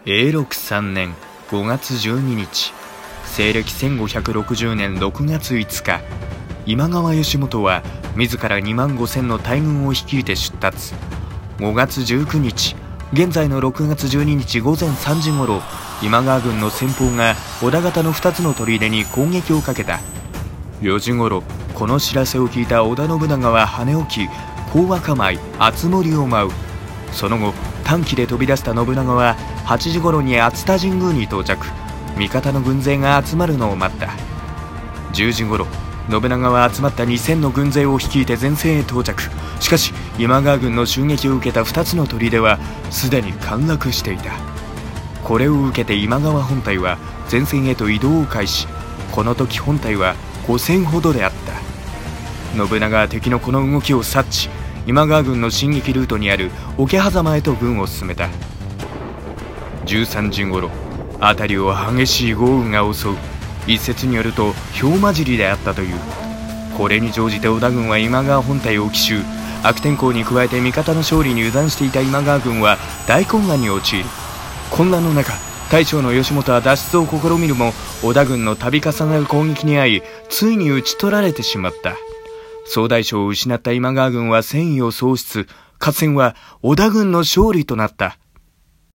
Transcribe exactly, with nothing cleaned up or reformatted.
永禄さんねんごがつじゅうににち、西暦せんごひゃくろくじゅうねんろくがついつか、今川義元は自らにまんごせんの大軍を率いて出立。ごがつじゅうくにち、現在のろくがつじゅうににちごぜんさんじごろ、今川軍の先鋒が織田方のふたつの砦に攻撃をかけた。よじごろ、この知らせを聞いた織田信長は跳ね起き、講和構え熱盛を舞う。その後、短期で飛び出した信長ははちじごろに熱田神宮に到着。味方の軍勢が集まるのを待った。じゅうじごろ、信長は集まったにせんの軍勢を率いて前線へ到着。しかし今川軍の襲撃を受けたふたつの砦はすでに陥落していた。これを受けて今川本隊は前線へと移動を開始。この時本隊はごせんほどであった。信長は敵のこの動きを察知、今川軍の進撃ルートにある桶狭間へと軍を進めた。じゅうさんじごろ、辺りを激しい豪雨が襲う。一説によると氷混じりであったという。これに乗じて織田軍は今川本隊を奇襲。悪天候に加えて味方の勝利に油断していた今川軍は大混乱に陥る。混乱の中、大将の義元は脱出を試みるも織田軍の度重なる攻撃に遭い、ついに討ち取られてしまった。総大将を失った今川軍は戦意を喪失。合戦は織田軍の勝利となった。